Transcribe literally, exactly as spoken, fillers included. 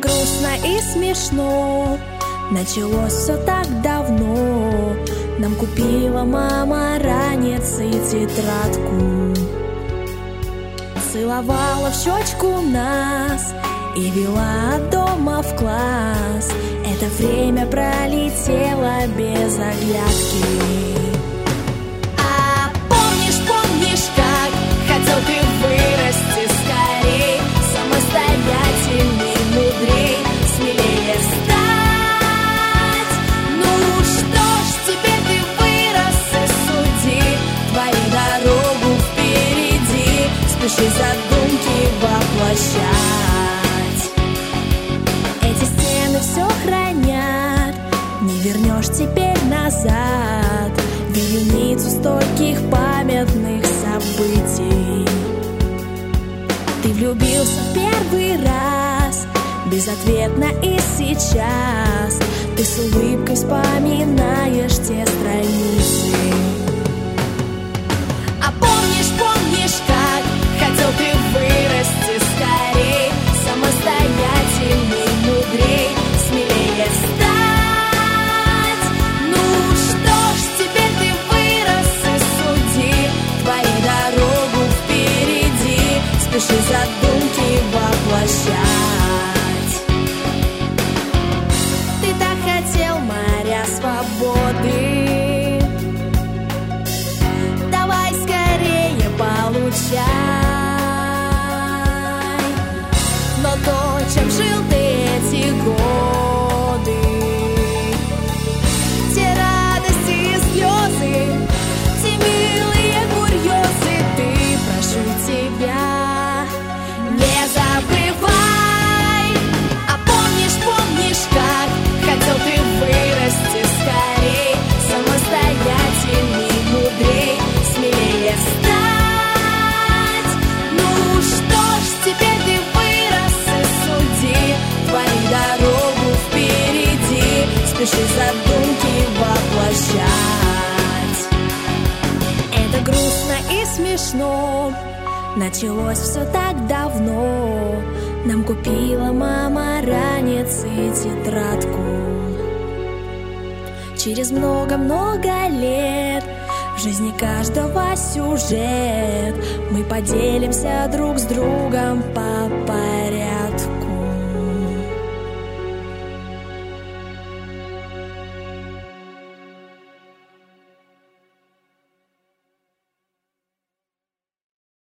грустно и смешно, началось все так давно. Нам купила мама ранец и тетрадку, целовала в щечку нас и вела от дома в класс. Это время пролетело без оглядки. А помнишь, помнишь, как хотел ты вырасти скорей, самостоятельней, мудрей, смелее стать? Ну что ж, теперь ты вырос и суди, твою дорогу впереди, спеши задумки воплощать. Эти стены все хранят, не вернешь теперь назад вереницу стольких памятных событий. Ты влюбился в первый раз, безответно и сейчас ты с улыбкой вспоминаешь те страницы. А помнишь, помнишь, как хотел ты вырасти скорей, самостоятельней, мудрей, смелее стать? Ну что ж, теперь ты вырос и суди, твою дорогу впереди, спеши задумки воплощать. Ты так хотел моря свободы, давай скорее получай. Но то, чем жил ты эти годы, те радости и слезы, те милые курьезы, ты, прошу тебя, не забывай. А помнишь, помнишь, как хотел ты вырасти скорей, самостоятельней, мудрей, смелее стать? Ну что ж, теперь ты вырос и суди, твою дорогу впереди, спеши задумки воплощать. Это грустно и смешно, началось все так давно. Нам купила мама ранец и тетрадку. Через много-много лет в жизни каждого сюжет мы поделимся друг с другом по порядку.